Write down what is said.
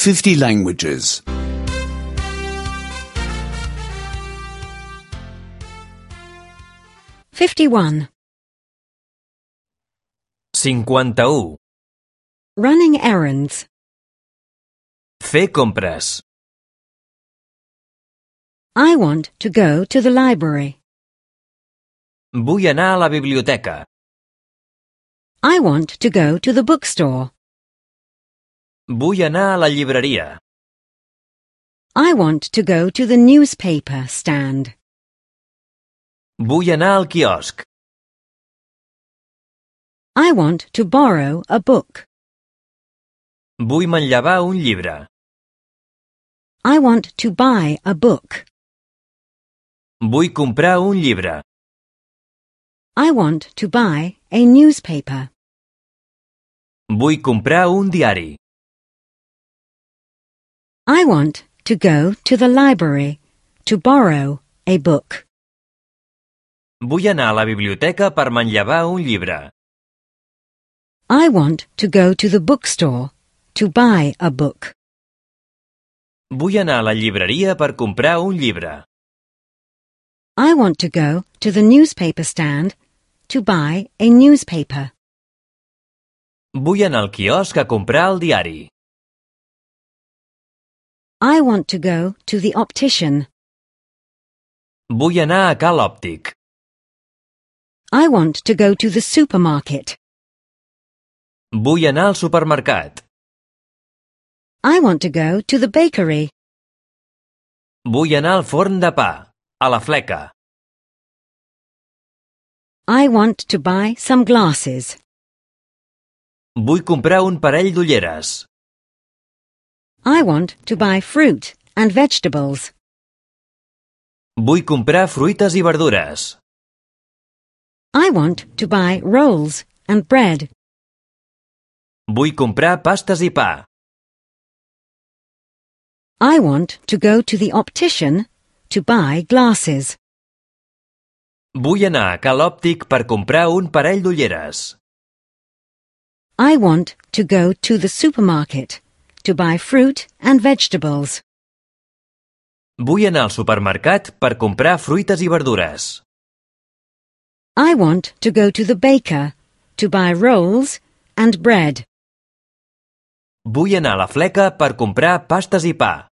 50 languages. 51. 51. Running errands. Fer compres. I want to go to the library. Vull anar a la biblioteca. I want to go to the bookstore. Vull anar a la llibreria. I want to go to the newspaper stand. Vull anar al quiosc. I want to borrow a book. Vull manllevar un llibre. I want to buy a book. Vull comprar un llibre. I want to buy a newspaper. Vull comprar un diari. I want to go to the library to borrow a book. Vull anar a la biblioteca per manllevar un llibre. I want to go to the bookstore to buy a book. Vull anar a la llibreria per comprar un llibre. I want to go to the newspaper stand to buy a newspaper. Vull anar al quiosc a comprar el diari. I want to go to the optician. Vull anar a cal òptic. I want to go to the supermarket. Vull anar al supermercat. I want to go to the bakery. Vull anar al forn de pa, a la fleca. I want to buy some glasses. Vull comprar un parell d'ulleres. I want to buy fruit and vegetables. Vull comprar fruites i verdures. I want to buy rolls and bread. Vull comprar pastes i pa. I want to go to the optician to buy glasses. Vull anar a cal òptic per comprar un parell d'ulleres. I want to go to the supermarket to buy fruit and vegetables. Vull anar al supermercat per comprar fruites i verdures. I want to go to the baker to buy rolls and bread. Vull anar a la fleca per comprar pastes i pa.